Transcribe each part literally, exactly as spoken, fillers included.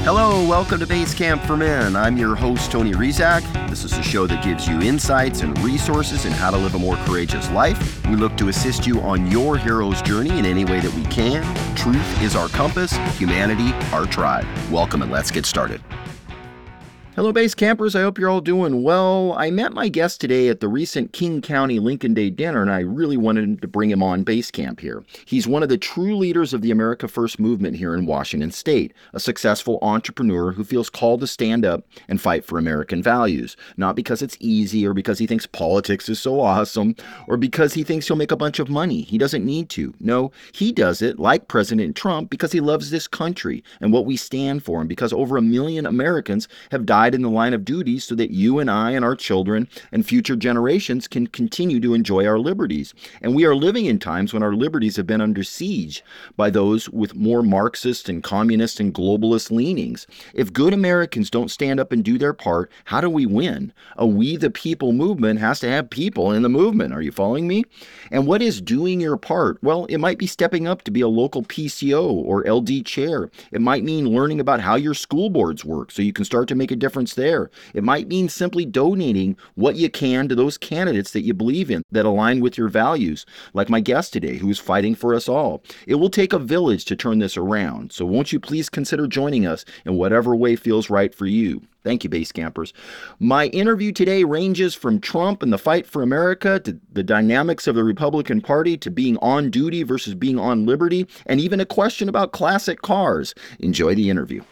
Hello, welcome to Base Camp for Men. I'm your host, Tony Rizak. This is a show that gives you insights and resources in how to live a more courageous life. We look to assist you on your hero's journey in any way that we can. Truth is our compass, humanity our tribe. Welcome and let's get started. Hello, Base Campers. I hope you're all doing well. I met my guest today at the recent King County Lincoln Day dinner, and I really wanted to bring him on Base Camp here. He's one of the true leaders of the America First movement here in Washington State, a successful entrepreneur who feels called to stand up and fight for American values, not because it's easy or because he thinks politics is so awesome or because he thinks he'll make a bunch of money. He doesn't need to. No, he does it, like President Trump, because he loves this country and what we stand for, and because over a million Americans have died in the line of duty so that you and I and our children and future generations can continue to enjoy our liberties. And we are living in times when our liberties have been under siege by those with more Marxist and communist and globalist leanings. If good Americans don't stand up and do their part, how do we win? A We the People movement has to have people in the movement. Are you following me? And what is doing your part? Well, it might be stepping up to be a local P C O or L D chair. It might mean learning about how your school boards work so you can start to make a difference there. It might mean simply donating what you can to those candidates that you believe in, that align with your values, like my guest today, who is fighting for us all. It will take a village to turn this around, so won't you please consider joining us in whatever way feels right for you. Thank you, Base Campers. My interview today ranges from Trump and the fight for America to the dynamics of the Republican Party to being on duty versus being on liberty, and even a question about classic cars. Enjoy the interview.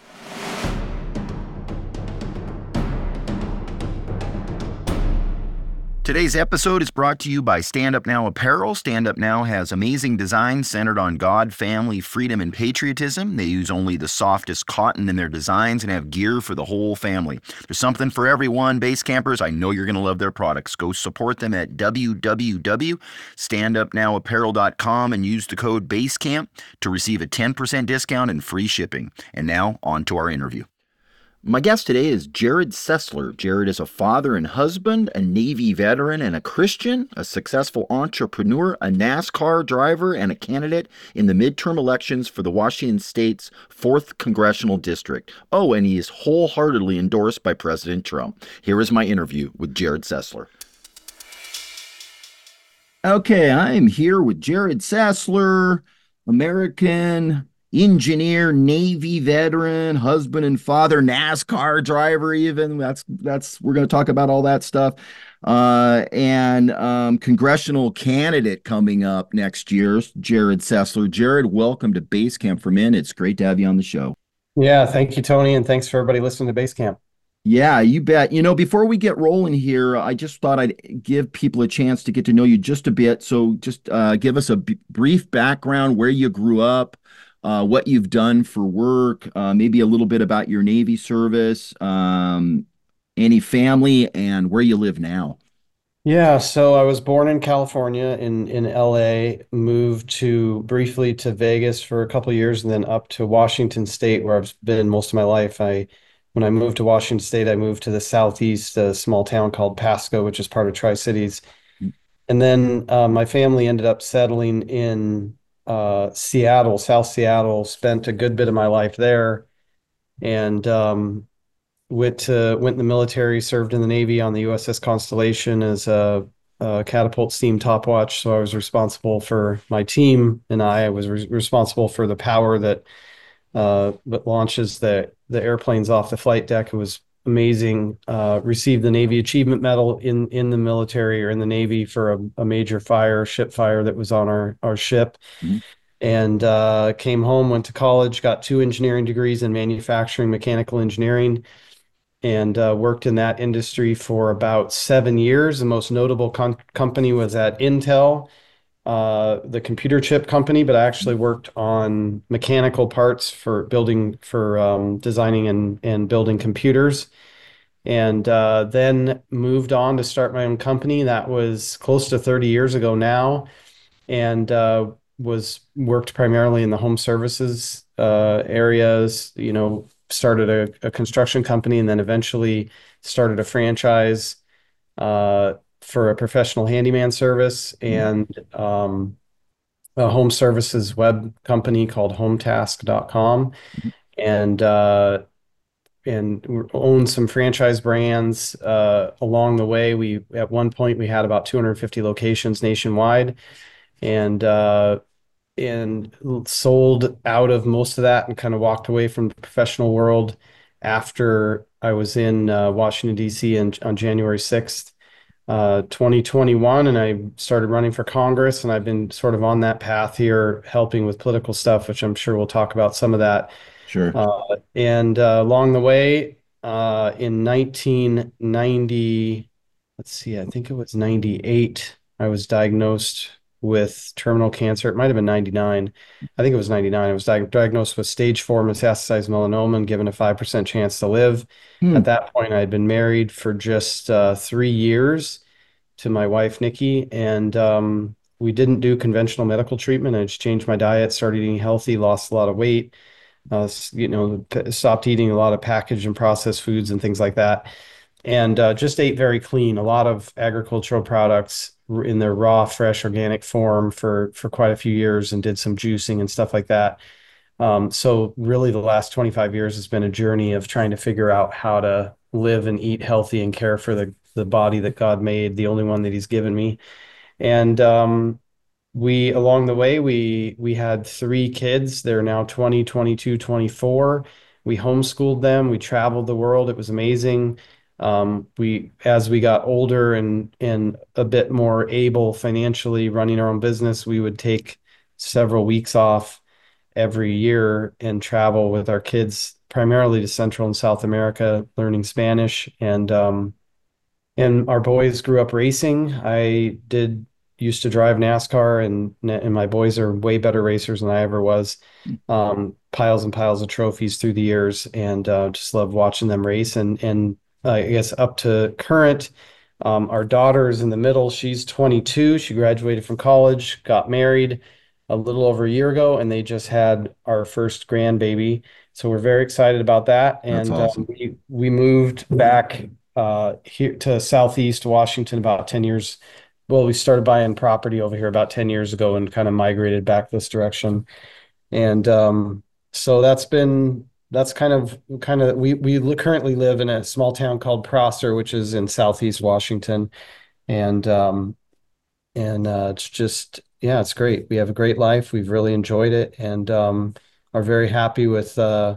Today's episode is brought to you by Stand Up Now Apparel. Stand Up Now has amazing designs centered on God, family, freedom, and patriotism. They use only the softest cotton in their designs and have gear for the whole family. There's something for everyone, Base Campers. I know you're going to love their products. Go support them at w w w dot stand up now apparel dot com and use the code BASECAMP to receive a ten percent discount and free shipping. And now, on to our interview. My guest today is Jared Sessler. Jared is a father and husband, a Navy veteran and a Christian, a successful entrepreneur, a NASCAR driver, and a candidate in the midterm elections for the Washington State's fourth Congressional District. Oh, and he is wholeheartedly endorsed by President Trump. Here is my interview with Jared Sessler. Okay, I am here with Jared Sessler, American engineer, Navy veteran, husband and father, NASCAR driver even. That's, that's, we're going to talk about all that stuff. Uh, and um, congressional candidate coming up next year, Jared Sessler. Jared, welcome to Base Camp for Men. It's great to have you on the show. Yeah, thank you, Tony, and thanks for everybody listening to Base Camp. Yeah, you bet. You know, before we get rolling here, I just thought I'd give people a chance to get to know you just a bit. So just uh, give us a b- brief background, where you grew up, Uh, what you've done for work, uh, maybe a little bit about your Navy service, um, any family, and where you live now. Yeah, so I was born in California in in L A, moved to briefly to Vegas for a couple of years, and then up to Washington State, where I've been most of my life. I when I moved to Washington State, I moved to the southeast, a small town called Pasco, which is part of Tri-Cities. And then uh, my family ended up settling in uh, Seattle, South Seattle, spent a good bit of my life there, and um, went to went in the military, served in the Navy on the U S S Constellation as a, a catapult steam top watch. So I was responsible for my team, and I was re- responsible for the power that uh, that launches the the airplanes off the flight deck. It was amazing. Uh, received the Navy Achievement Medal in in the military or in the Navy for a, a major fire, ship fire that was on our our ship. Mm-hmm. And uh, came home, went to college, got two engineering degrees in manufacturing, mechanical engineering, and uh, worked in that industry for about seven years. The most notable com- company was at Intel, uh, the computer chip company, but I actually worked on mechanical parts for building, for um, designing and, and building computers. And uh, then moved on to start my own company. That was close to thirty years ago now. And uh, was worked primarily in the home services uh, areas, you know, started a, a construction company, and then eventually started a franchise uh, for a professional handyman service and um, a home services web company called home task dot com. And uh, and owned some franchise brands uh, along the way. We at one point we had about two hundred fifty locations nationwide, and uh, and sold out of most of that and kind of walked away from the professional world after I was in uh, Washington, D C in, on January sixth, uh, twenty twenty-one. And I started running for Congress. And I've been sort of on that path here, helping with political stuff, which I'm sure we'll talk about some of that. Sure. Uh, and uh, along the way, uh, in nineteen ninety, let's see, I think it was ninety-eight, I was diagnosed with terminal cancer. It might have been ninety-nine. I think it was ninety-nine. I was di diagnosed with stage four metastasized melanoma and given a five percent chance to live. Hmm. At that point, I had been married for just uh, three years to my wife, Nikki, and um, we didn't do conventional medical treatment. I just changed my diet, started eating healthy, lost a lot of weight, uh, you know, stopped eating a lot of packaged and processed foods and things like that, and uh, just ate very clean. A lot of agricultural products in their raw, fresh, organic form for for quite a few years, and did some juicing and stuff like that. Um, so really, the last twenty-five years has been a journey of trying to figure out how to live and eat healthy and care for the the body that God made, the only one that He's given me. And um, we along the way we we had three kids. They're now twenty, twenty-two, twenty-four. We homeschooled them. We traveled the world. It was amazing. Um, we as we got older and and a bit more able financially running our own business, we would take several weeks off every year and travel with our kids primarily to Central and South America, learning Spanish. And um, and our boys grew up racing. I did used to drive NASCAR, and and my boys are way better racers than I ever was. Um, piles and piles of trophies through the years, and uh, just love watching them race. And and uh, I guess up to current, um, our daughter is in the middle. She's twenty-two. She graduated from college, got married a little over a year ago, and they just had our first grandbaby. So we're very excited about that. That's And um, awesome. we we moved back uh, here to Southeast Washington about ten years. Well, we started buying property over here about ten years ago and kind of migrated back this direction. And um, so that's been that's kind of kind of we we li- currently live in a small town called Prosser, which is in Southeast Washington. And um, and uh, it's just yeah, it's great. We have a great life. We've really enjoyed it, and um, are very happy with uh,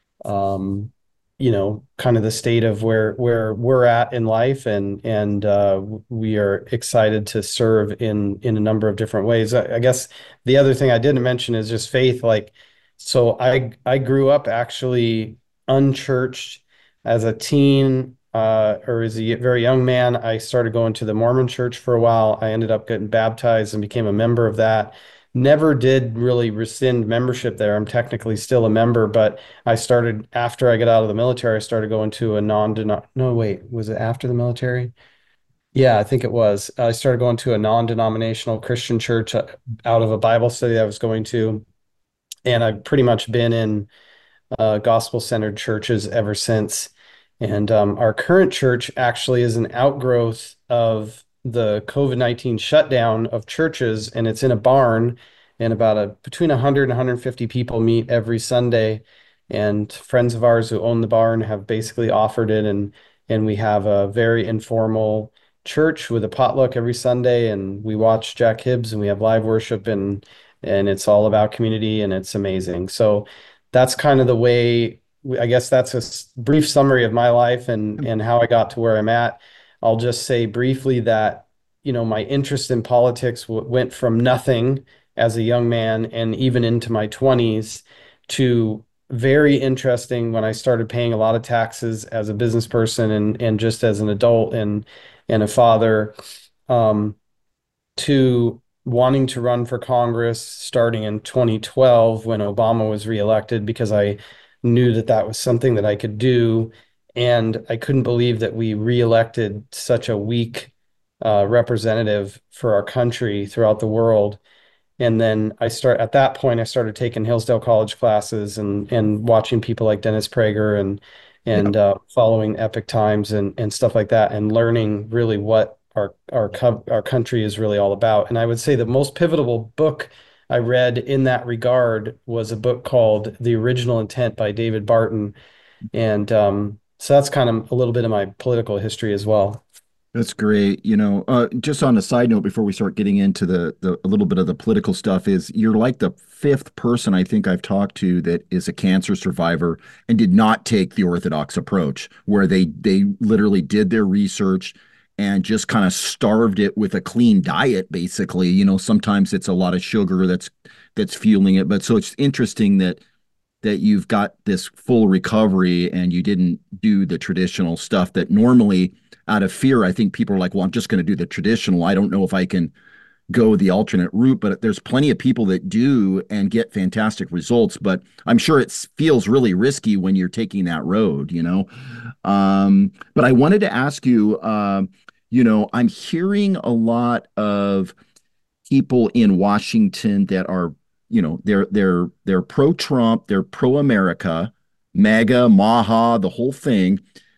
um, you know, kind of the state of where where we're at in life, and and uh, we are excited to serve in in a number of different ways. I, I guess the other thing I didn't mention is just faith. Like, so I I grew up actually unchurched as a teen. Uh, or as a very young man, I started going to the Mormon church for a while. I ended up getting baptized and became a member of that. Never did really rescind membership there. I'm technically still a member, but I started after I got out of the military, I started going to a non-denom no, wait, was it after the military? Yeah, I think it was. I started going to a non-denominational Christian church uh, out of a Bible study I was going to, and I've pretty much been in uh, gospel-centered churches ever since. And um, our current church actually is an outgrowth of the COVID nineteen shutdown of churches, and it's in a barn, and about a between one hundred and one hundred fifty people meet every Sunday. And friends of ours who own the barn have basically offered it, and and we have a very informal church with a potluck every Sunday, and we watch Jack Hibbs, and we have live worship, and and it's all about community, and it's amazing. So that's kind of the way. I guess that's a s- brief summary of my life and and how I got to where I'm at. I'll just say briefly that, you know, my interest in politics w went from nothing as a young man and even into my twenties to very interesting when I started paying a lot of taxes as a business person and and just as an adult and and a father. Um, to wanting to run for Congress starting in twenty twelve when Obama was reelected, because I knew that that was something that I could do. And I couldn't believe that we reelected such a weak uh, representative for our country throughout the world. And then I start at that point, I started taking Hillsdale College classes and and watching people like Dennis Prager and Yeah. and uh, following Epic Times and and stuff like that, and learning really what our our co our country is really all about. And I would say the most pivotal book I read in that regard was a book called The Original Intent by David Barton. And um, so that's kind of a little bit of my political history as well. That's great. You know, uh, just on a side note, before we start getting into the the a little bit of the political stuff, is you're like the fifth person I think I've talked to that is a cancer survivor and did not take the orthodox approach, where they they literally did their research and just kind of starved it with a clean diet, basically. You know, sometimes it's a lot of sugar that's that's fueling it, but so it's interesting that that you've got this full recovery and you didn't do the traditional stuff that normally out of fear, I think people are like, well, I'm just going to do the traditional. I don't know if I can go the alternate route, but there's plenty of people that do and get fantastic results. But I'm sure it feels really risky when you're taking that road, you know? Um, but I wanted to ask you, uh, you know, I'm hearing a lot of people in Washington that are, you know, they're they're they're pro-Trump, they're pro-America, MAGA, MAHA, the whole thing.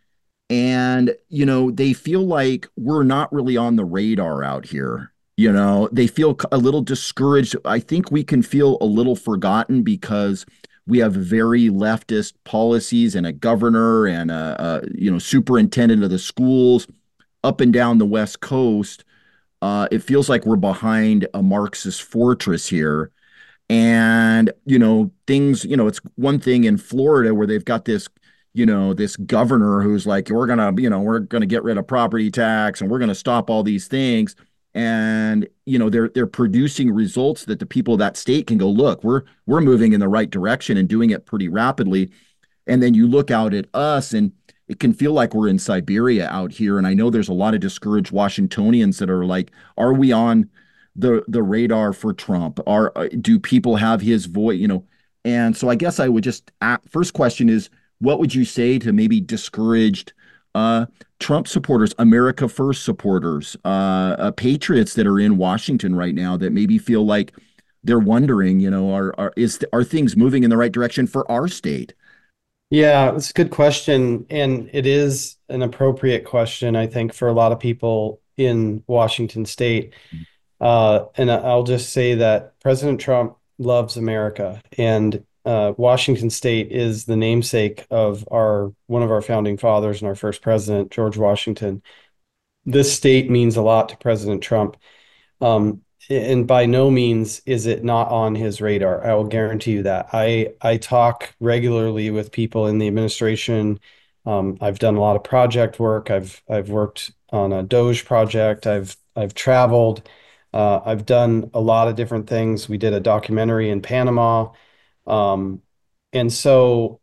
And, you know, they feel like we're not really on the radar out here. You know, they feel a little discouraged. I think we can feel a little forgotten because we have very leftist policies and a governor and a, a you know, superintendent of the schools up and down the West Coast. Uh, it feels like we're behind a Marxist fortress here. And, you know, things, you know, it's one thing in Florida where they've got this, you know, this governor who's like, we're going to, you know, we're going to get rid of property tax and we're going to stop all these things. And, you know, they're they're producing results that the people of that state can go, look, we're we're moving in the right direction and doing it pretty rapidly. And then you look out at us and it can feel like we're in Siberia out here. And I know there's a lot of discouraged Washingtonians that are like, are we on the the radar for Trump? Are uh, do people have his voice? You know, and so I guess I would just ask, first question is, what would you say to maybe discouraged uh, Trump supporters, America First supporters, uh, uh, patriots that are in Washington right now that maybe feel like they're wondering, you know, are are is are things moving in the right direction for our state? Yeah, it's a good question. And it is an appropriate question, I think, for a lot of people in Washington state. Uh, and I'll just say that President Trump loves America, and uh, Washington State is the namesake of our one of our founding fathers and our first president, George Washington. This state means a lot to President Trump. Um, and by no means is it not on his radar. I will guarantee you that. I I talk regularly with people in the administration. Um, I've done a lot of project work. I've I've worked on a Doge project. I've I've traveled. Uh, I've done a lot of different things. We did a documentary in Panama. Um, and so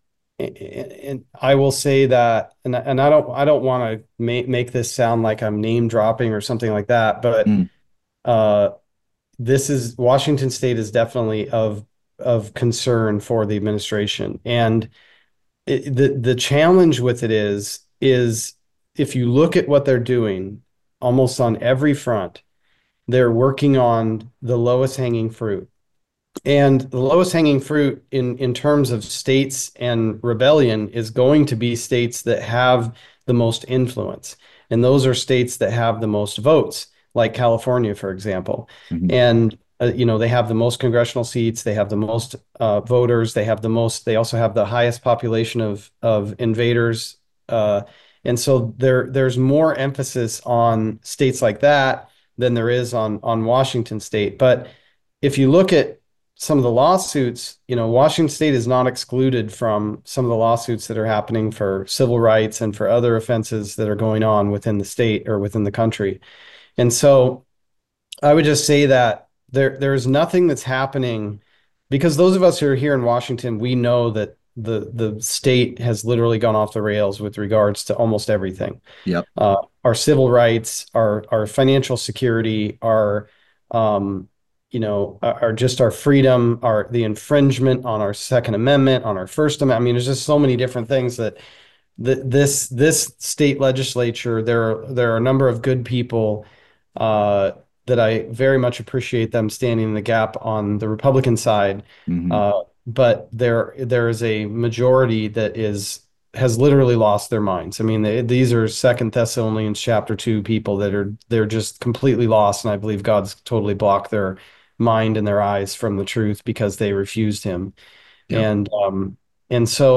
and I will say that, and and I don't I don't want to make make this sound like I'm name dropping or something like that, but Mm, uh, this is Washington State is definitely of of concern for the administration. And it, the the challenge with it is is if you look at what they're doing almost on every front, they're working on the lowest hanging fruit. And the lowest hanging fruit in, in terms of states and rebellion is going to be states that have the most influence. And those are states that have the most votes, like California, for example. mhm, And, uh, you know, they have the most congressional seats, they have the most uh, voters, they have the most, they also have the highest population of, of invaders. Uh, and so there, there's more emphasis on states like that than there is on, on Washington State. But if you look at some of the lawsuits, you know, Washington State is not excluded from some of the lawsuits that are happening for civil rights and for other offenses that are going on within the state or within the country. And so I would just say that there there is nothing that's happening because those of us who are here in Washington, we know that the the state has literally gone off the rails with regards to almost everything. yep. Uh, our civil rights, our our financial security, our um, you know, our just our freedom, our the infringement on our Second Amendment, on our First Amendment. I mean, there's just so many different things that th this this state legislature, there are there are a number of good people uh, that I very much appreciate them standing in the gap on the Republican side. Mhm. Uh, but there there is a majority that is has literally lost their minds. I mean, they, these are Second Thessalonians chapter two people that are they're just completely lost, and I believe God's totally blocked their mind and their eyes from the truth because they refused him. Yep. And um and so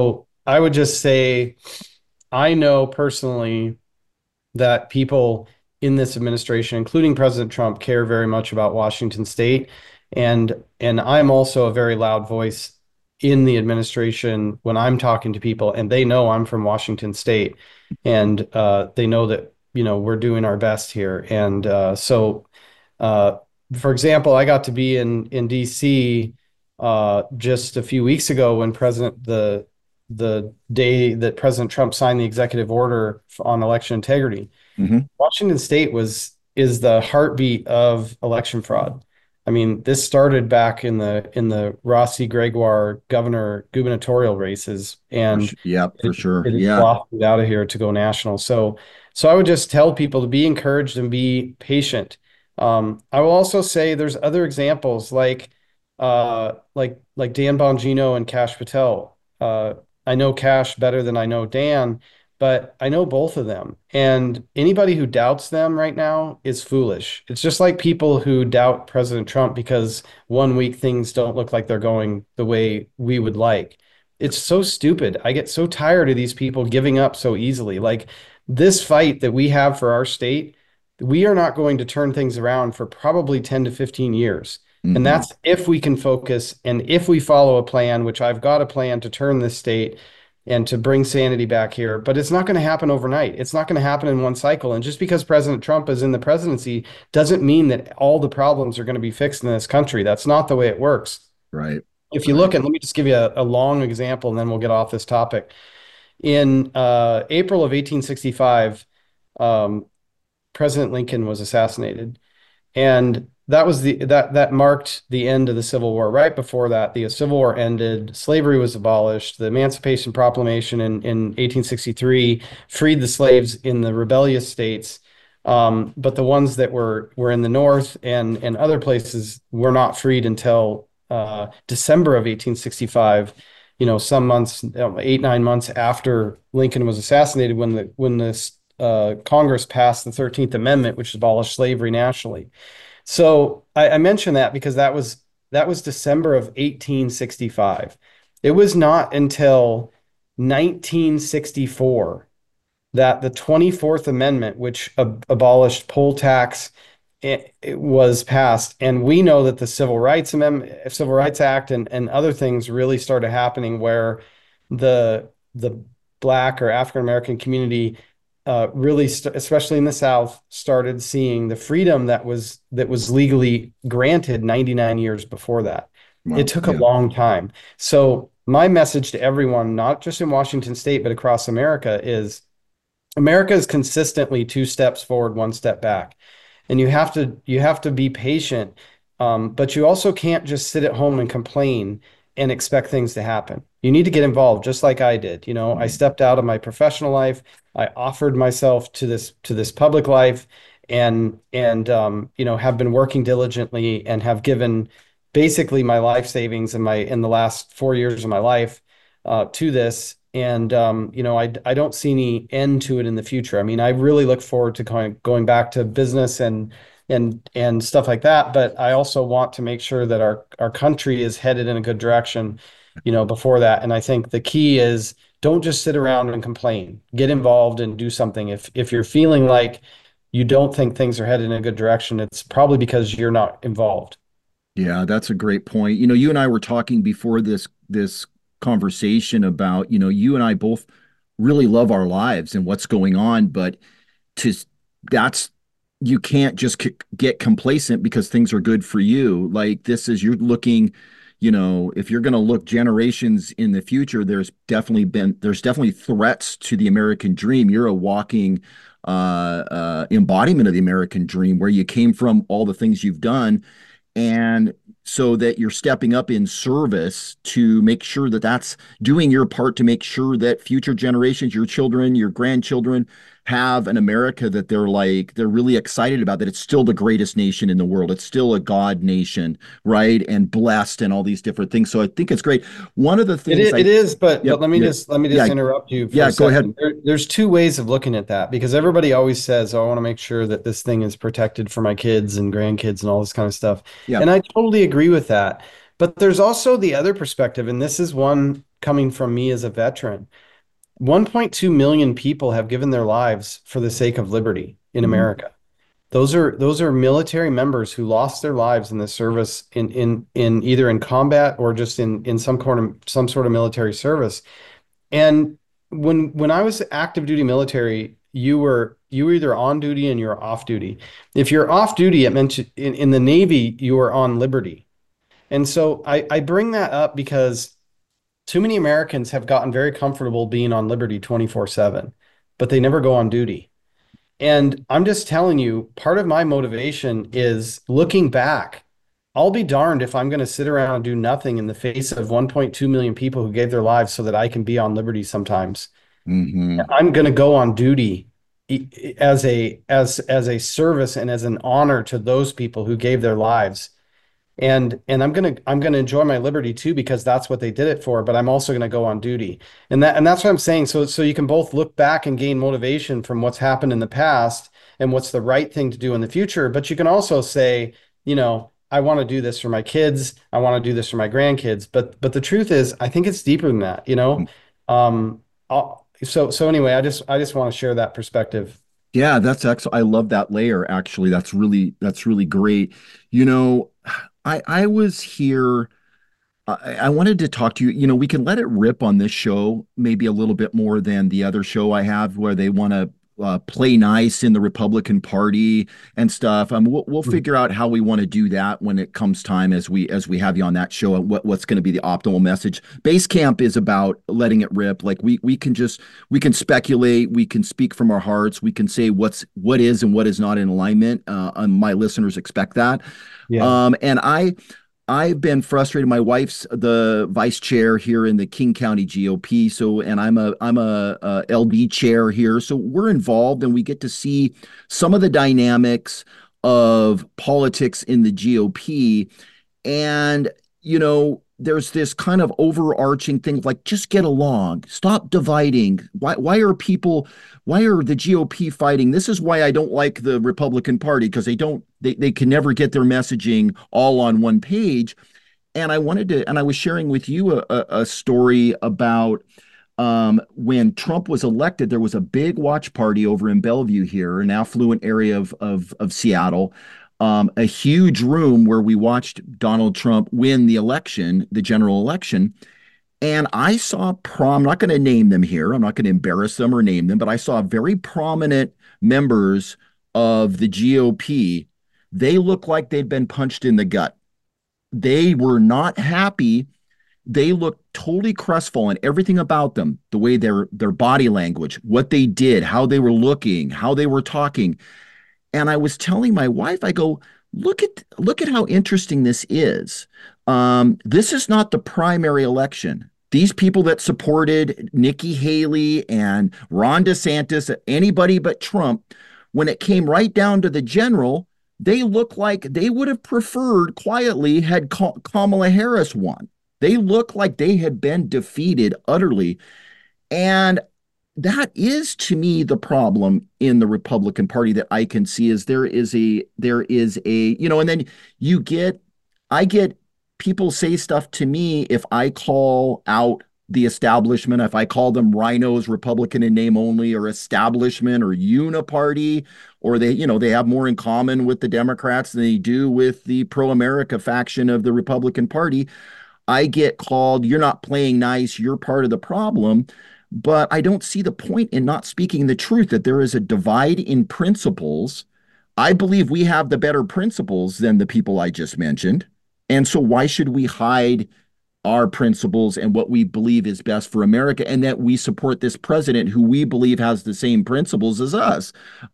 I would just say I know personally that people in this administration, including President Trump, care very much about Washington State. And and I'm also a very loud voice in the administration when I'm talking to people, and they know I'm from Washington State, and uh, they know that, you know, we're doing our best here. And uh, so, uh, for example, I got to be in in D C uh, just a few weeks ago when President the the day that President Trump signed the executive order on election integrity. Hmm. Washington State was is the heartbeat of election fraud. I mean, this started back in the in the Rossi Gregoire governor gubernatorial races, For and sure. Yeah, for it, sure. it Yeah. blossomed out of here to go national. So, so I would just tell people to be encouraged and be patient. Um, I will also say there's other examples like uh, like like Dan Bongino and Kash Patel. Uh, I know Kash better than I know Dan, but I know both of them. And anybody who doubts them right now is foolish. It's just like people who doubt President Trump because one week things don't look like they're going the way we would like. It's so stupid. I get so tired of these people giving up so easily. Like this fight that we have for our state, we are not going to turn things around for probably ten to fifteen years. And Hmm. that's if we can focus and if we follow a plan, which I've got a plan to turn this state and to bring sanity back here. But it's not going to happen overnight. It's not going to happen in one cycle. And just because President Trump is in the presidency doesn't mean that all the problems are going to be fixed in this country. That's not the way it works. Right. If you Right. look at, let me just give you a, a long example and then we'll get off this topic. In uh, April of eighteen sixty-five, um, President Lincoln was assassinated. And that was the that that marked the end of the Civil War. Right before that, the Civil War ended, slavery was abolished, the Emancipation Proclamation in, in eighteen sixty-three freed the slaves in the rebellious states. Um, but the ones that were were in the North and and other places were not freed until uh, December of eighteen sixty-five. You know, some months, eight, nine months after Lincoln was assassinated, when the when the uh, Congress passed the thirteenth Amendment, which abolished slavery nationally. So I, I mention that because that was that was December of eighteen sixty-five. It was not until nineteen sixty-four that the twenty-fourth Amendment, which ab abolished poll tax, it, it was passed. And we know that the Civil Rights Amendment, Civil Rights Act, and, and other things really started happening where the the Black or African American community uh, really, st especially in the South, started seeing the freedom that was that was legally granted ninety-nine years before that. It Wow. took a Yeah. long time. So my message to everyone, not just in Washington State, but across America, is America is consistently two steps forward, one step back. And you have to you have to be patient. Um, but you also can't just sit at home and complain and expect things to happen. You need to get involved, just like I did. You know, I Mhm. stepped out of my professional life. I offered myself to this to this public life, and and um, you know, have been working diligently and have given basically my life savings in my in the last four years of my life uh, to this. And um, you know, I I don't see any end to it in the future. I mean, I really look forward to going going back to business and and and stuff like that. But I also want to make sure that our our country is headed in a good direction, you know, before that. And I think the key is don't just sit around and complain. Get involved and do something. If if you're feeling like you don't think things are headed in a good direction, it's probably because you're not involved. Yeah, that's a great point. You know, you and I were talking before this this conversation about, you know, you and I both really love our lives and what's going on, but to that's you can't just c get complacent because things are good for you. Like this is you're looking, you know, if you're going to look generations in the future, there's definitely been there's definitely threats to the American dream. You're a walking uh, uh, embodiment of the American dream, where you came from, all the things you've done, and so that you're stepping up in service to make sure that that's doing your part to make sure that future generations, your children, your grandchildren, have an America that they're like they're really excited about, that it's still the greatest nation in the world, it's still a God nation, right, and blessed and all these different things. So I think it's great. One of the It things is, I it is, but yep but let me yeah just let me yeah just interrupt you for yeah a go ahead. second. There, there's two ways of looking at that because everybody always says, "Oh, I want to make sure that this thing is protected for my kids and grandkids and all this kind of stuff." Yeah. And I totally agree with that. But there's also the other perspective, and this is one coming from me as a veteran. one point two million people have given their lives for the sake of liberty in Mhm. America. Those are those are military members who lost their lives in the service in in in either in combat or just in in some sort of some sort of military service. And when when I was active duty military, you were you were either on duty and you're off duty. If you're off duty, it meant you, in, in the Navy you were on liberty. And so I, I bring that up because too many Americans have gotten very comfortable being on liberty twenty-four seven, but they never go on duty. And I'm just telling you, part of my motivation is looking back. I'll be darned if I'm going to sit around and do nothing in the face of one point two million people who gave their lives so that I can be on liberty sometimes. Mhm. I'm going to go on duty as a as as a service and as an honor to those people who gave their lives. And and I'm gonna I'm gonna enjoy my liberty too because that's what they did it for. But I'm also gonna go on duty, and that and that's what I'm saying. So so you can both look back and gain motivation from what's happened in the past and what's the right thing to do in the future. But you can also say, you know, I want to do this for my kids. I want to do this for my grandkids. But but the truth is, I think it's deeper than that. You know, um. I'll, so so anyway, I just I just want to share that perspective. Yeah, that's excellent. I love that layer, actually. That's really that's really great. You know, I I was here. I, I wanted to talk to you. You know, we can let it rip on this show, maybe a little bit more than the other show I have where they want to uh, play nice in the Republican Party and stuff. Um, we'll, we'll Mhm. figure out how we want to do that when it comes time as we as we have you on that show. What what's going to be the optimal message? Base Camp is about letting it rip. Like we we can just we can speculate, we can speak from our hearts, we can say what's what is and what is not in alignment. Uh, and my listeners expect that. Yeah. Um, and I I've been frustrated. My wife's the vice chair here in the King County G O P. So, and I'm a I'm a, a L D chair here. So we're involved, and we get to see some of the dynamics of politics in the G O P. And, you know, there's this kind of overarching thing of like, just get along, stop dividing. Why, why are people, why are the G O P fighting? This is why I don't like the Republican Party because they don't, they, they can never get their messaging all on one page. And I wanted to, and I was sharing with you a, a, a story about um, when Trump was elected, there was a big watch party over in Bellevue here, an affluent area of of, of Seattle, um, a huge room where we watched Donald Trump win the election, the general election. And I saw prom, I'm not going to name them here. I'm not going to embarrass them or name them, but I saw very prominent members of the G O P. They looked like they'd been punched in the gut. They were not happy. They looked totally crestfallen. Everything about them, the way their their body language, what they did, how they were looking, how they were talking. And I was telling my wife, I go, look at look at how interesting this is. Um, this is not the primary election. These people that supported Nikki Haley and Ron DeSantis, anybody but Trump, when it came right down to the general, they look like they would have preferred quietly had Kamala Harris won. They look like they had been defeated utterly. And that is to me the problem in the Republican Party that I can see is there is a there is a you know and then you get I get people say stuff to me if I call out the establishment, if I call them rhinos, Republican in name only, or establishment or uniparty, or they you know they have more in common with the Democrats than they do with the pro-America faction of the Republican Party. I get called, you're not playing nice, you're part of the problem. But I don't see the point in not speaking the truth that there is a divide in principles. I believe we have the better principles than the people I just mentioned. And so why should we hide our principles and what we believe is best for America, and that we support this president who we believe has the same principles as us?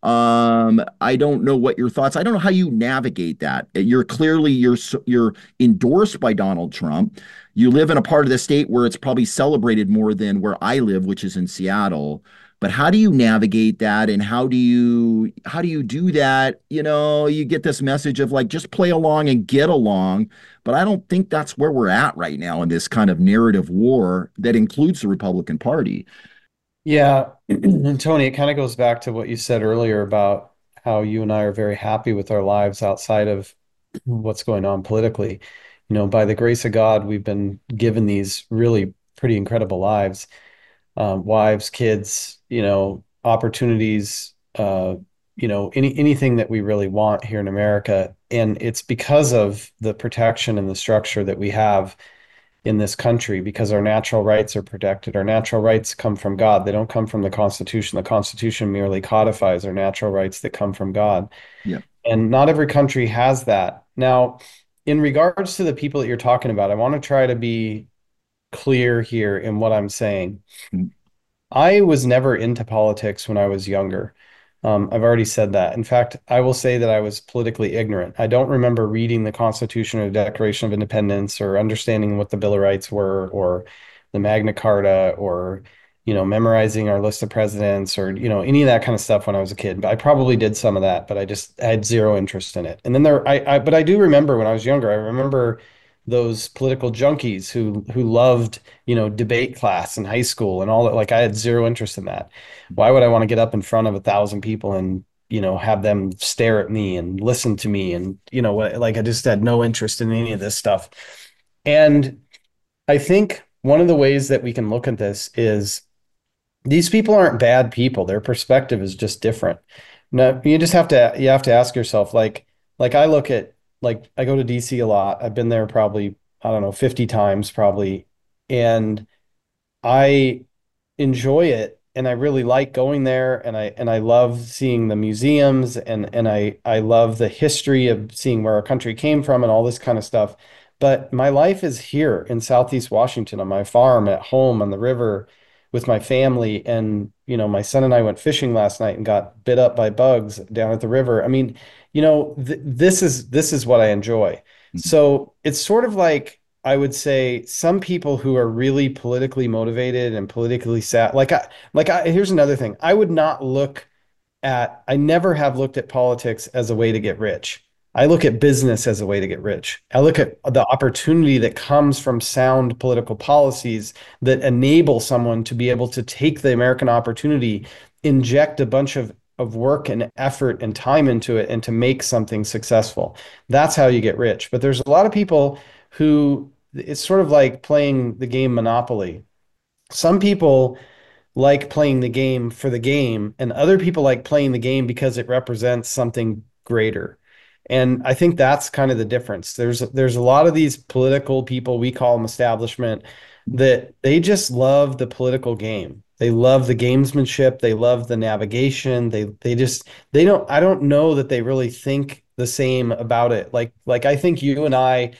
Um, I don't know what your thoughts. I don't know how you navigate that. You're clearly you're you're endorsed by Donald Trump. You live in a part of the state where it's probably celebrated more than where I live, which is in Seattle. But how do you navigate that, and how do you how do you do that? You know, you get this message of like just play along and get along, but I don't think that's where we're at right now in this kind of narrative war that includes the Republican Party. Yeah, and Tony, it kind of goes back to what you said earlier about how you and I are very happy with our lives outside of what's going on politically. You know, by the grace of God, we've been given these really pretty incredible lives, um, wives, kids, you know, opportunities, uh, you know, any anything that we really want here in America. And it's because of the protection and the structure that we have in this country, because our natural rights are protected. Our natural rights come from God. They don't come from the Constitution. The Constitution merely codifies our natural rights that come from God. Yeah. And not every country has that. Now, in regards to the people that you're talking about, I want to try to be clear here in what I'm saying. Mm. I was never into politics when I was younger. Um, I've already said that. In fact, I will say that I was politically ignorant. I don't remember reading the Constitution or the Declaration of Independence or understanding what the Bill of Rights were or the Magna Carta or, you know, memorizing our list of presidents or, you know, any of that kind of stuff when I was a kid. But I probably did some of that, but I just had zero interest in it. And then there, I, I, but I do remember when I was younger, I remember those political junkies who who loved, you know, debate class in high school and all that. Like I had zero interest in that. Why would I want to get up in front of a thousand people and, you know, have them stare at me and listen to me? And, you know, like I just had no interest in any of this stuff. And I think one of the ways that we can look at this is these people aren't bad people. Their perspective is just different. No, you just have to you have to ask yourself, like, like I look at like I go to D C a lot. I've been there probably, I don't know, fifty times probably. And I enjoy it and I really like going there and I and I love seeing the museums and and I I love the history of seeing where our country came from and all this kind of stuff. But my life is here in Southeast Washington on my farm at home on the river with my family. And you know, my son and I went fishing last night and got bit up by bugs down at the river. I mean, you know, th this is this is what I enjoy. So it's sort of like I would say some people who are really politically motivated and politically sad, like I, like I, here's another thing. I would not look at, I never have looked at politics as a way to get rich. I look at business as a way to get rich. I look at the opportunity that comes from sound political policies that enable someone to be able to take the American opportunity, inject a bunch of of work and effort and time into it and to make something successful. That's how you get rich. But there's a lot of people who it's sort of like playing the game Monopoly. Some people like playing the game for the game, and other people like playing the game because it represents something greater. And I think that's kind of the difference. There's there's a lot of these political people, we call them establishment, that they just love the political game. They love the gamesmanship, they love the navigation. They they just they don't I don't know that they really think the same about it. Like like I think you and I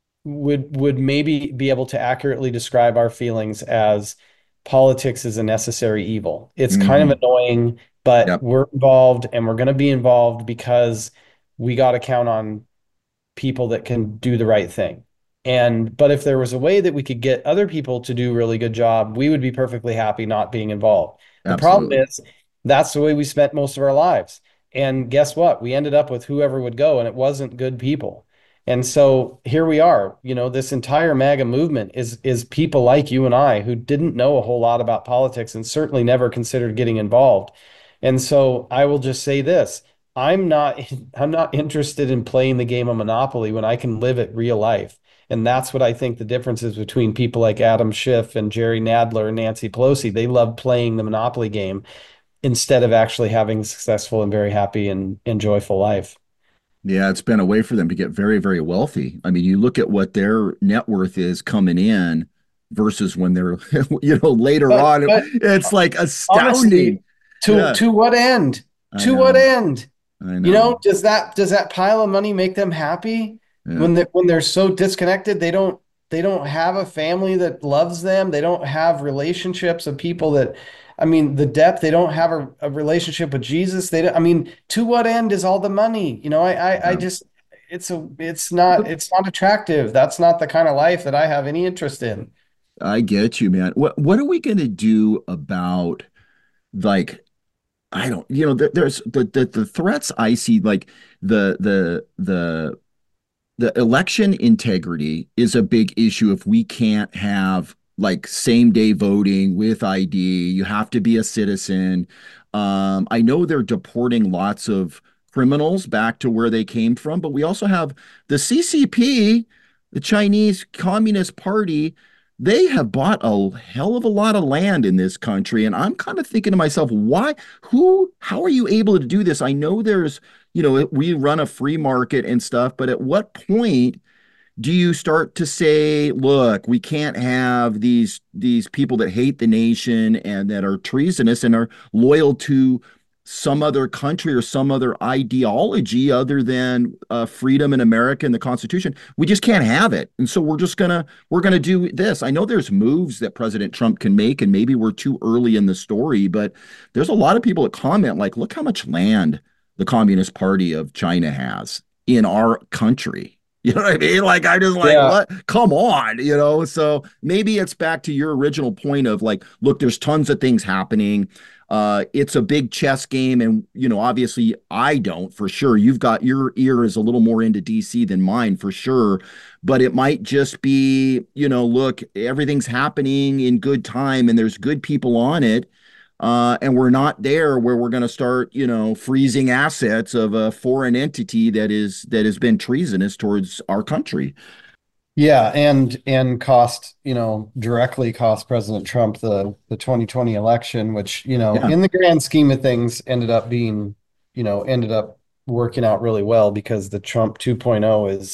would would maybe be able to accurately describe our feelings as politics is a necessary evil. It's kind Hmm. of annoying, but Yep. we're involved and we're going to be involved because we got to count on people that can do the right thing. And but if there was a way that we could get other people to do a really good job, we would be perfectly happy not being involved. The problem Absolutely. is that's the way we spent most of our lives. And guess what? We ended up with whoever would go, and it wasn't good people. And so here we are. You know, this entire MAGA movement is is people like you and I who didn't know a whole lot about politics and certainly never considered getting involved. And so I will just say this. I'm not I'm not interested in playing the game of Monopoly when I can live it real life. And that's what I think the difference is between people like Adam Schiff and Jerry Nadler and Nancy Pelosi. They love playing the Monopoly game instead of actually having a successful and very happy and, and joyful life. Yeah, it's been a way for them to get very, very wealthy. I mean, you look at what their net worth is coming in versus when they're, you know, later But on. but It's like honestly, astounding. to Yeah, to what end? I To what know. end? I You know. know, does that does that pile of money make them happy Yeah. when they when they're so disconnected? They don't they don't have a family that loves them. They don't have relationships of people that, I mean, the depth. They don't have a, a relationship with Jesus. They don't, I mean, to what end is all the money? You know, I I, I Yeah. just it's a it's not it's not attractive. That's not the kind of life that I have any interest in. I get you, man. What what are we going to do about like I don't, you know, there, there's the, the the threats I see, like the the the the election integrity is a big issue if we can't have like same day voting with I D. You have to be a citizen. Um, I know they're deporting lots of criminals back to where they came from, but we also have the C C P, the Chinese Communist Party. they have bought a hell of a lot of land in this country. And I'm kind of thinking to myself, why, who, how are you able to do this? I know there's, you know, we run a free market and stuff, but at what point do you start to say, look, we can't have these these people that hate the nation and that are treasonous and are loyal to some other country or some other ideology other than uh, freedom in America and the Constitution? We just can't have it, and so we're just gonna we're gonna do this. I know there's moves that President Trump can make, and maybe we're too early in the story, but there's a lot of people that comment like, look how much land the Communist Party of China has in our country. You know what I mean? Like, I just like, Yeah. what? Come on, you know? So maybe it's back to your original point of like, look, there's tons of things happening. Uh, it's a big chess game. And, you know, obviously I don't for sure. You've got your ear is a little more into D C than mine for sure. But it might just be, you know, look, everything's happening in good time and there's good people on it. Uh, and we're not there where we're going to start, you know, freezing assets of a foreign entity that is that has been treasonous towards our country. Yeah, and and cost, you know, directly cost President Trump the the twenty twenty election, which, you know, Yeah, in the grand scheme of things ended up being, you know, ended up working out really well because the Trump 2.0 is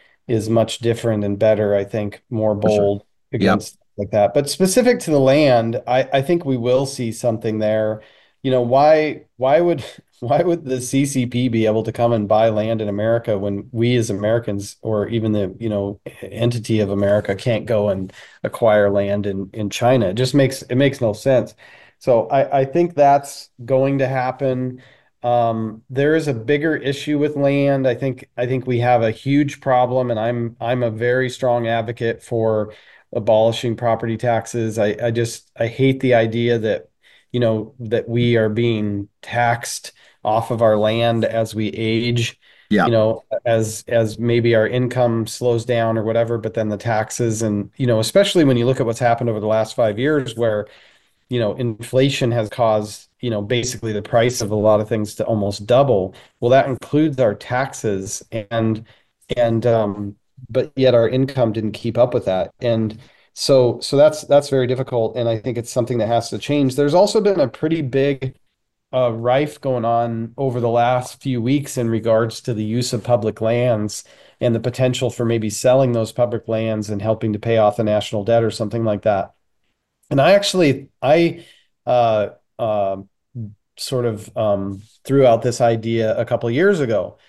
is much different and better, I think, more for sure. bold Yep, against like that. But specific to the land, I, I think we will see something there. You know, why why would why would the C C P be able to come and buy land in America when we as Americans or even the, you know, entity of America can't go and acquire land in in China? It just makes it makes no sense. So I, I think that's going to happen. Um, there is a bigger issue with land. I think I think we have a huge problem, and I'm I'm a very strong advocate for abolishing property taxes. I, I just I hate the idea that, you know, that we are being taxed off of our land as we age, you yep, know, as as maybe our income slows down or whatever, but then the taxes and, you know, especially when you look at what's happened over the last five years where you know, inflation has caused, you know, basically the price of a lot of things to almost double. Well, that includes our taxes and and um, but yet our income didn't keep up with that. And so so that's that's very difficult. And I think it's something that has to change. There's also been a pretty big uh, rife going on over the last few weeks in regards to the use of public lands and the potential for maybe selling those public lands and helping to pay off the national debt or something like that. And I actually I uh, uh, sort of um, threw out this idea a couple of years ago,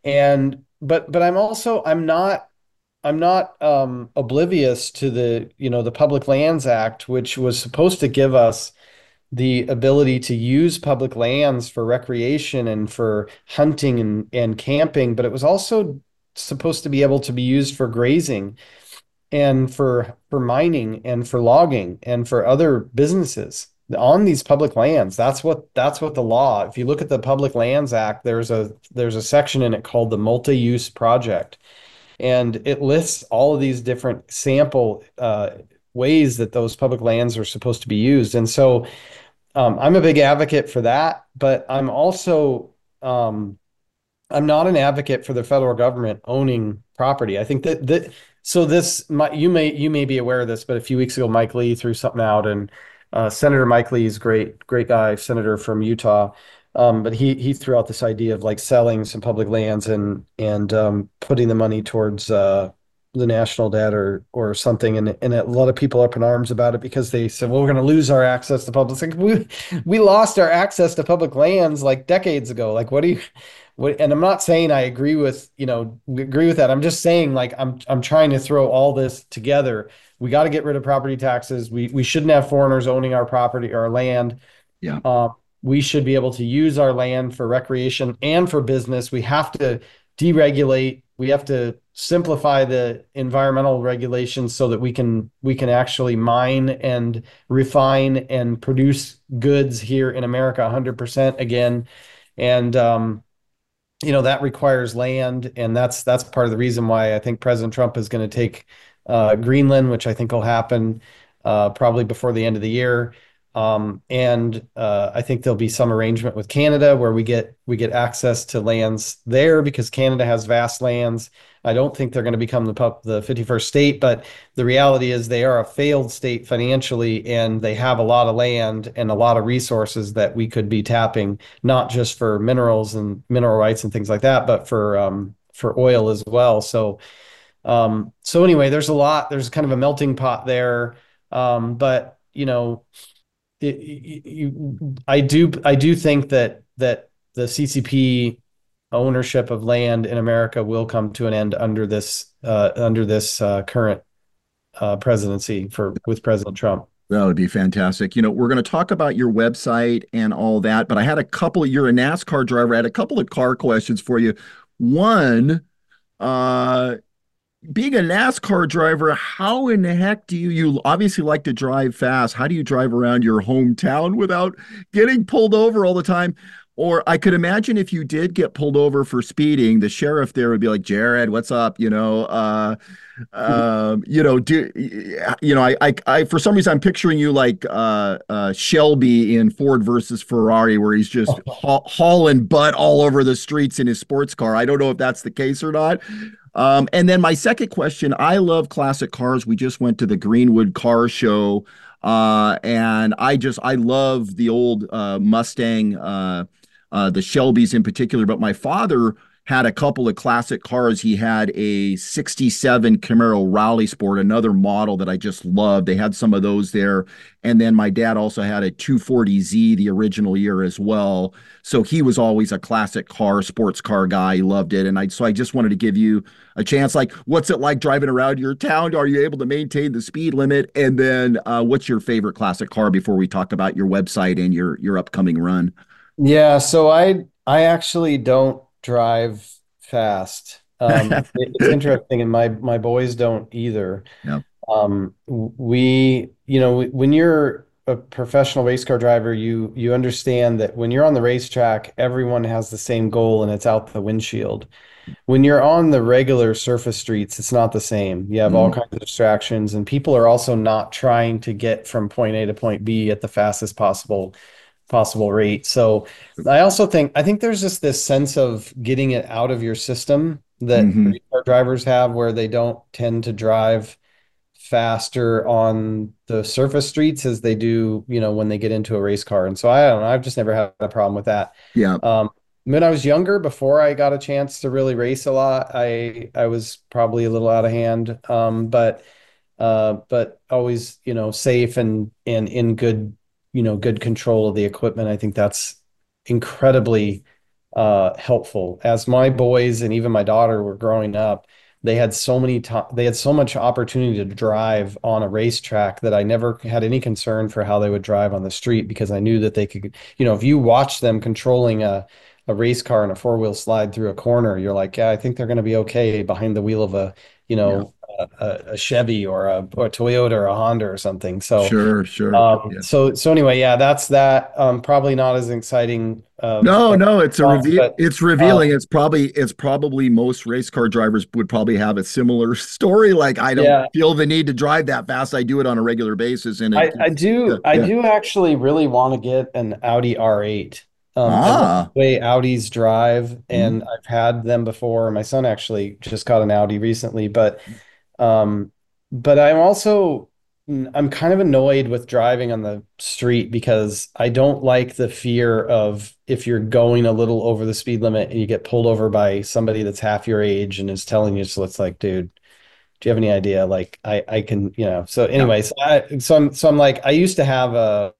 and but but I'm also I'm not I'm not um, oblivious to the you know the Public Lands Act, which was supposed to give us the ability to use public lands for recreation and for hunting and and camping, but it was also supposed to be able to be used for grazing and for for mining and for logging and for other businesses on these public lands. That's what that's what the law. If you look at the Public Lands Act, there's a there's a section in it called the multi-use project, and it lists all of these different sample uh, ways that those public lands are supposed to be used. And so um, I'm a big advocate for that, but I'm also um, I'm not an advocate for the federal government owning property. I think that that so this my, you may you may be aware of this, but a few weeks ago, Mike Lee threw something out, and uh, Senator Mike Lee is great, great guy, senator from Utah. Um, but he he threw out this idea of like selling some public lands and and um, putting the money towards uh, the national debt or or something, and and a lot of people are up in arms about it because they said, well, we're going to lose our access to public. Like, we we lost our access to public lands like decades ago. Like, what do you? What, and I'm not saying I agree with, you know, agree with that. I'm just saying like I'm I'm trying to throw all this together. We got to get rid of property taxes. We we shouldn't have foreigners owning our property or our land. yeah, Um, we should be able to use our land for recreation and for business. We have to deregulate. We have to simplify the environmental regulations so that we can we can actually mine and refine and produce goods here in America one hundred percent again. And um, you know, that requires land, and that's that's part of the reason why I think President Trump is going to take uh, Greenland, which I think will happen uh, probably before the end of the year. Um, and uh, I think there'll be some arrangement with Canada where we get we get access to lands there because Canada has vast lands. I don't think they're going to become the pup, the fifty-first state, but the reality is they are a failed state financially, and they have a lot of land and a lot of resources that we could be tapping, not just for minerals and mineral rights and things like that, but for um, for oil as well. So um, so anyway, there's a lot. There's kind of a melting pot there, um, but you know it, you, I do I do think that that the C C P ownership of land in America will come to an end under this uh, under this uh, current uh, presidency for with President Trump. That would be fantastic. You know, we're going to talk about your website and all that, but I had a couple of, you're a NASCAR driver. I had a couple of car questions for you. One, uh, being a NASCAR driver, how in the heck do you, you obviously like to drive fast. How do you drive around your hometown without getting pulled over all the time? Or I could imagine if you did get pulled over for speeding, the sheriff there would be like, Jared, what's up? You know, uh, um, you know, do you know, I, I, I, for some reason, I'm picturing you like uh, uh, Shelby in Ford versus Ferrari, where he's just ha hauling butt all over the streets in his sports car. I don't know if that's the case or not. Um, and then my second question, I love classic cars. We just went to the Greenwood Car Show, uh, and I just, I love the old uh, Mustang, uh, uh, the Shelbys in particular, but my father had a couple of classic cars. He had a sixty-seven Camaro Rally Sport, another model that I just loved. They had some of those there. And then my dad also had a two forty Z, the original year as well. So he was always a classic car, sports car guy. He loved it. And I, so I just wanted to give you a chance. Like, what's it like driving around your town? Are you able to maintain the speed limit? And then uh, what's your favorite classic car before we talk about your website and your, your upcoming run? Yeah, so I I actually don't drive fast. Um, it- it's interesting, and my my boys don't either. Yep. Um, w- we, you know, when you're a professional race car driver, you you understand that when you're on the racetrack, everyone has the same goal, and it's out the windshield. When you're on the regular surface streets, it's not the same. You have all Mm, kinds of distractions, and people are also not trying to get from point A to point B at the fastest possible possible rate. So I also think I think there's just this sense of getting it out of your system that hmm race car drivers have where they don't tend to drive faster on the surface streets as they do, you know, when they get into a race car. And so I don't know, I've just never had a problem with that. Yeah. Um, when I was younger, before I got a chance to really race a lot, I I was probably a little out of hand. Um, but uh, but always, you know, safe and and in good, you know, good control of the equipment. I think that's incredibly uh, helpful. As my boys and even my daughter were growing up, they had so many to they had so much opportunity to drive on a racetrack that I never had any concern for how they would drive on the street because I knew that they could, you know, if you watch them controlling a a race car in a four-wheel slide through a corner, you're like, yeah, I think they're going to be okay behind the wheel of a, you Yeah. know, a, a Chevy or a, or a Toyota or a Honda or something. So, Sure. Sure. um, Yeah. so, so anyway, yeah, that's that. Um, probably not as exciting of, No, of no, it's a response, reveal. but It's uh, revealing. It's probably it's probably most race car drivers would probably have a similar story. Like, I don't yeah, feel the need to drive that fast. I do it on a regular basis, and it I, I just yeah, do, I yeah. do actually really want to get an Audi R eight. Um, I love the Ah, way Audis drive, mhm, and I've had them before. My son actually just got an Audi recently, but Um, but I'm also I'm kind of annoyed with driving on the street because I don't like the fear of if you're going a little over the speed limit and you get pulled over by somebody that's half your age and is telling you, so it's like, dude, do you have any idea? Like I I can, you know. So yeah, anyways, I so I'm so I'm like I used to have a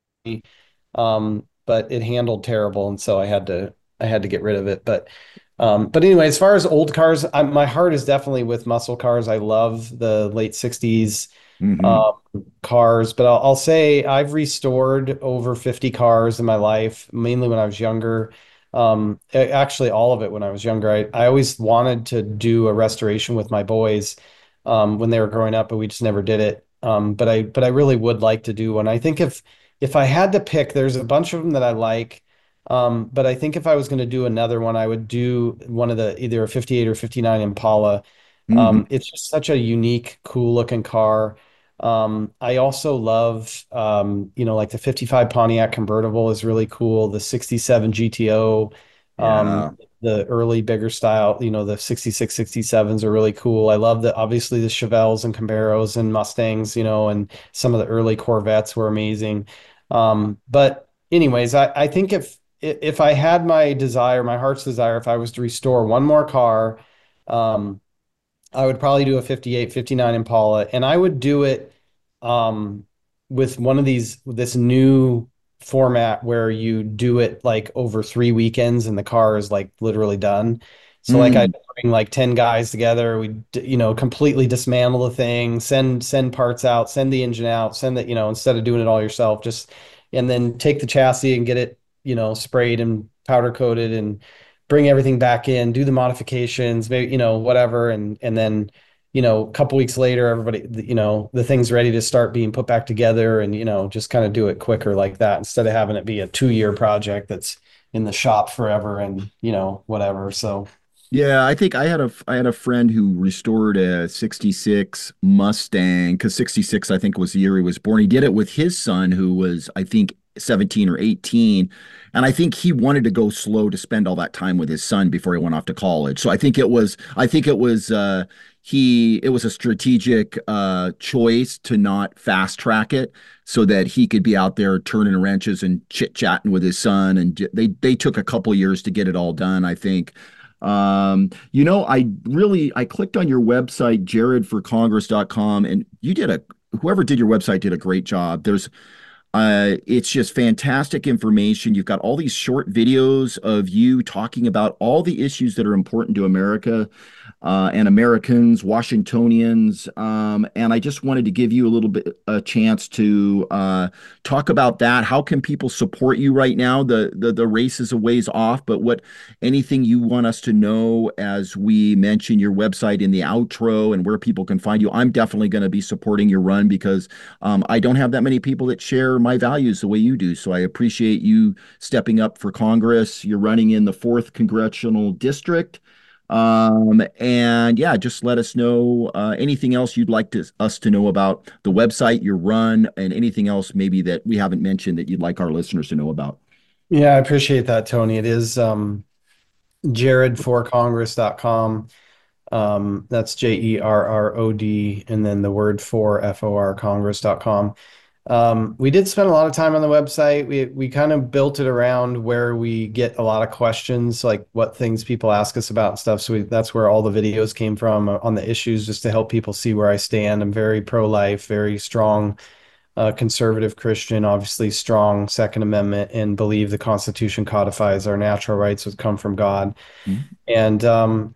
um, but it handled terrible, and so I had to I had to get rid of it. But um, but anyway, as far as old cars, I, my heart is definitely with muscle cars. I love the late sixties hmm um, cars, but I'll, I'll say I've restored over fifty cars in my life, mainly when I was younger. Um, a- actually, all of it when I was younger. I, I always wanted to do a restoration with my boys um, when they were growing up, but we just never did it. Um, but I but I really would like to do one. I think if if I had to pick, there's a bunch of them that I like. Um, but I think if I was going to do another one, I would do one of the either a fifty-eight or fifty-nine Impala. hmm Um, it's just such a unique, cool looking car. Um, I also love, um, you know, like the fifty-five Pontiac convertible is really cool. The sixty-seven G T O, Yeah. um, the early bigger style, you know, the sixty-six, sixty-sevens are really cool. I love the, obviously the Chevelles and Camaros and Mustangs, you know, and some of the early Corvettes were amazing. Um, but anyways, I, I think if, if I had my desire, my heart's desire, if I was to restore one more car, um, I would probably do a fifty-eight, fifty-nine Impala, and I would do it um, with one of these, this new format where you do it like over three weekends and the car is like literally done. So like I Mm. bring like ten guys together, we you know completely dismantle the thing, send send parts out, send the engine out, send that, you know, instead of doing it all yourself, just and then take the chassis and get it, you know, sprayed and powder coated and bring everything back in, do the modifications, maybe, you know, whatever. And, and then, you know, a couple weeks later, everybody, you know, the thing's ready to start being put back together and, you know, just kind of do it quicker like that instead of having it be a two year project that's in the shop forever and, you know, whatever. So, Yeah, I think I had a I had a friend who restored a sixty-six Mustang because sixty-six I think was the year he was born. He did it with his son who was I think seventeen or eighteen. And I think he wanted to go slow to spend all that time with his son before he went off to college. So I think it was I think it was uh he it was a strategic uh choice to not fast track it so that he could be out there turning wrenches and chit-chatting with his son, and j- they they took a couple years to get it all done, I think. Um, you know, I really I clicked on your website, jared for congress dot com, and you did a whoever did your website did a great job. There's uh, it's just fantastic information. You've got all these short videos of you talking about all the issues that are important to America uh, and Americans, Washingtonians. Um, and I just wanted to give you a little bit a chance to uh, talk about that. How can people support you right now? The, the the race is a ways off, but what anything you want us to know as we mention your website in the outro and where people can find you? I'm definitely going to be supporting your run because um, I don't have that many people that share my values the way you do. So I appreciate you stepping up for Congress. You're running in the fourth congressional district. Um, and yeah, just let us know uh, anything else you'd like to, us to know about the website, your run, and anything else maybe that we haven't mentioned that you'd like our listeners to know about. yeah, I appreciate that, Tony. It is um, jared for congress dot com. Um, that's J E R R O D, and then the word for F O R, congress dot com. Um, we did spend a lot of time on the website. We we kind of built it around where we get a lot of questions, like what things people ask us about and stuff. So we, that's where all the videos came from uh, on the issues, just to help people see where I stand. I'm very pro-life, very strong, uh, conservative Christian, obviously strong Second Amendment, and believe the Constitution codifies our natural rights that come from God. Mhm. And um,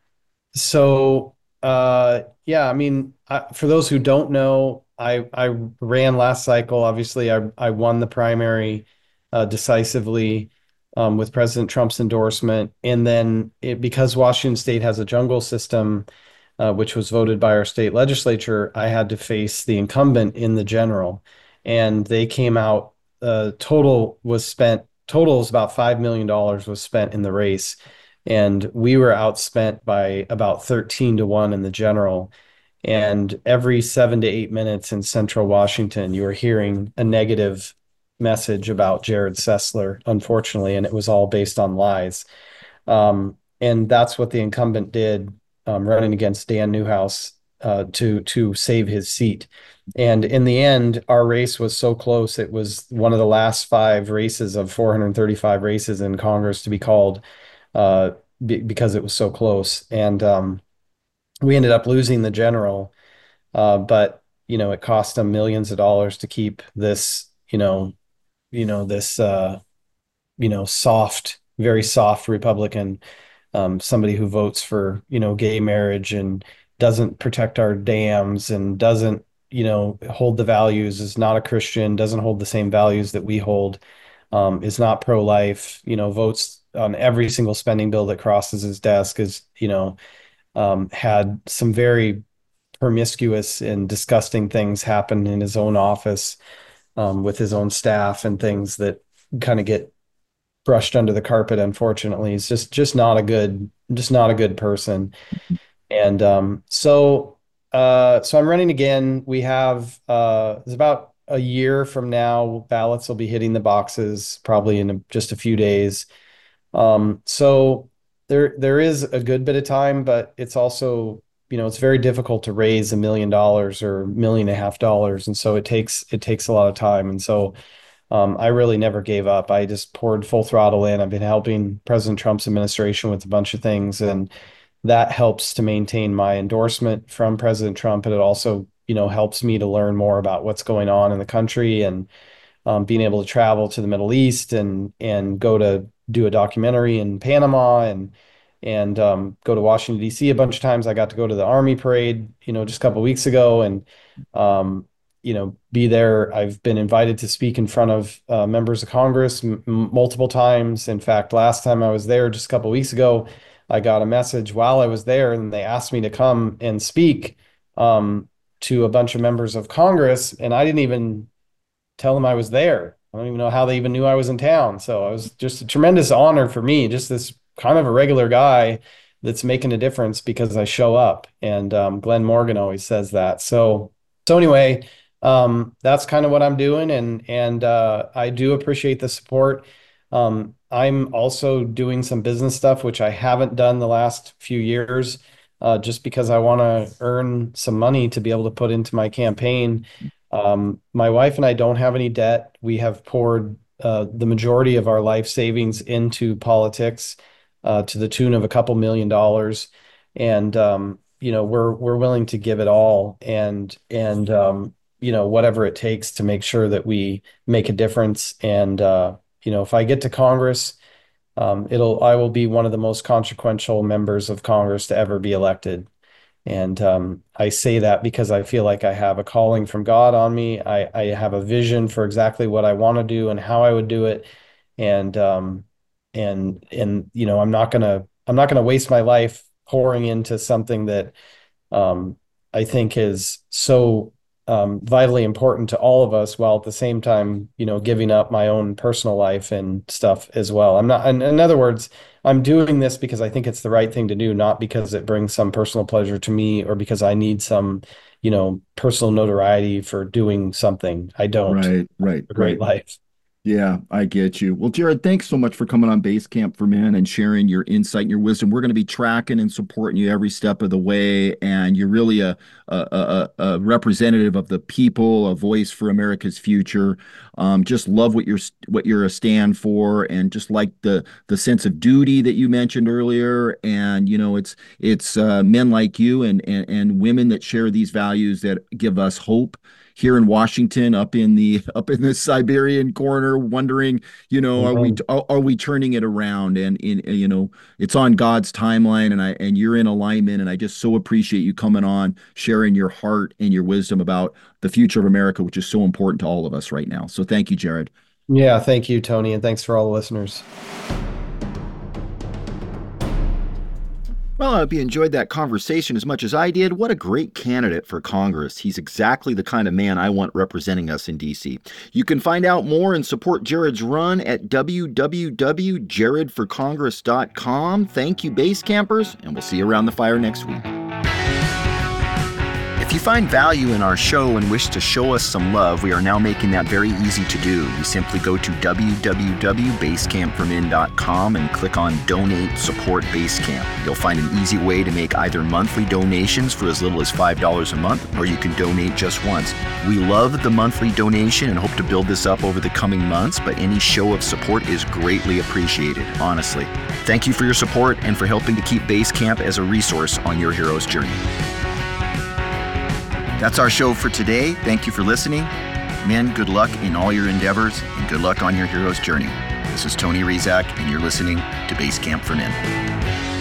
so, uh, yeah, I mean, I, for those who don't know, I I ran last cycle. Obviously, I I won the primary uh, decisively um, with President Trump's endorsement, and then it, because Washington State has a jungle system, uh, which was voted by our state legislature, I had to face the incumbent in the general, and they came out. Uh, total was spent. Total is about five million dollars was spent in the race, and we were outspent by about thirteen to one in the general. And every seven to eight minutes in central Washington, you were hearing a negative message about Jared Sessler, unfortunately, and it was all based on lies. Um, and that's what the incumbent did, um, running against Dan Newhouse uh, to to save his seat. And in the end, our race was so close. It was one of the last five races of four hundred thirty-five races in Congress to be called uh, be, because it was so close. And um, we ended up losing the general, uh, but you know, it cost them millions of dollars to keep this, you know, you know, this, uh, you know, soft, very soft Republican, um, somebody who votes for, you know, gay marriage and doesn't protect our dams and doesn't, you know, hold the values, is not a Christian, doesn't hold the same values that we hold, um, is not pro-life, you know, votes on every single spending bill that crosses his desk, is, you know, um, had some very promiscuous and disgusting things happen in his own office, um, with his own staff and things that kind of get brushed under the carpet. Unfortunately, he's just just not a good just not a good person. And um, so uh, so I'm running again. We have, uh, it's about a year from now, ballots will be hitting the boxes probably in a, just a few days. Um, so there, there is a good bit of time, but it's also, you know, it's very difficult to raise a million dollars or a million and a half dollars. And so it takes, it takes a lot of time. And so, um, I really never gave up. I just poured full throttle in. I've been helping President Trump's administration with a bunch of things, and that helps to maintain my endorsement from President Trump. And it also, you know, helps me to learn more about what's going on in the country, and um, being able to travel to the Middle East and and go to do a documentary in Panama, and and um, go to Washington, D C a bunch of times. I got to go to the Army parade, you know, just a couple of weeks ago, and um, you know, be there. I've been invited to speak in front of uh, members of Congress m- multiple times. In fact, last time I was there just a couple of weeks ago, I got a message while I was there, and they asked me to come and speak um, to a bunch of members of Congress, and I didn't even tell them I was there. I don't even know how they even knew I was in town. So it was just a tremendous honor for me, just this kind of a regular guy that's making a difference because I show up. And um, Glenn Morgan always says that. So, so anyway, um, that's kind of what I'm doing. And, and uh, I do appreciate the support. Um, I'm also doing some business stuff, which I haven't done the last few years, uh, just because I want to earn some money to be able to put into my campaign. Um, my wife and I don't have any debt. We have poured uh, the majority of our life savings into politics uh, to the tune of a couple million dollars. And, um, you know, we're, we're willing to give it all, and, and, um, you know, whatever it takes to make sure that we make a difference. And, uh, you know, if I get to Congress, um, it'll, I will be one of the most consequential members of Congress to ever be elected. And um, I say that because I feel like I have a calling from God on me. I, I have a vision for exactly what I want to do and how I would do it. And, um, and, and, you know, I'm not going to, I'm not going to waste my life pouring into something that um, I think is so um, vitally important to all of us, while at the same time, you know, giving up my own personal life and stuff as well. I'm not, in, in other words, I'm doing this because I think it's the right thing to do, not because it brings some personal pleasure to me or because I need some, you know, personal notoriety for doing something. I don't. Right, right, a great right. life. Yeah, I get you. Well, Jared, thanks so much for coming on Basecamp for Men and sharing your insight and your wisdom. We're going to be tracking and supporting you every step of the way, and you're really a a, a, a representative of the people, a voice for America's future. Um, just love what you're what you're a stand for, and just like the the sense of duty that you mentioned earlier. And you know, it's it's uh, men like you and, and and women that share these values that give us hope here in Washington, up in the up in the Siberian corner, wondering, you know, are we are, are we turning it around? And in you know, it's on God's timeline, and I and you're in alignment. And I just so appreciate you coming on, sharing your heart and your wisdom about the future of America, which is so important to all of us right now. So thank you, Jared. Yeah, thank you, Tony, and thanks for all the listeners. Well, I hope you enjoyed that conversation as much as I did. What a great candidate for Congress. He's exactly the kind of man I want representing us in D C. You can find out more and support Jared's run at w w w dot jared for congress dot com. Thank you, base campers, and we'll see you around the fire next week. If you find value in our show and wish to show us some love, we are now making that very easy to do. You simply go to w w w dot basecamp for men dot com and click on Donate Support Basecamp. You'll find an easy way to make either monthly donations for as little as five dollars a month, or you can donate just once. We love the monthly donation and hope to build this up over the coming months, but any show of support is greatly appreciated, honestly. Thank you for your support and for helping to keep Basecamp as a resource on your hero's journey. That's our show for today. Thank you for listening. Men, good luck in all your endeavors, and good luck on your hero's journey. This is Tony Rizak, and you're listening to Basecamp for Men.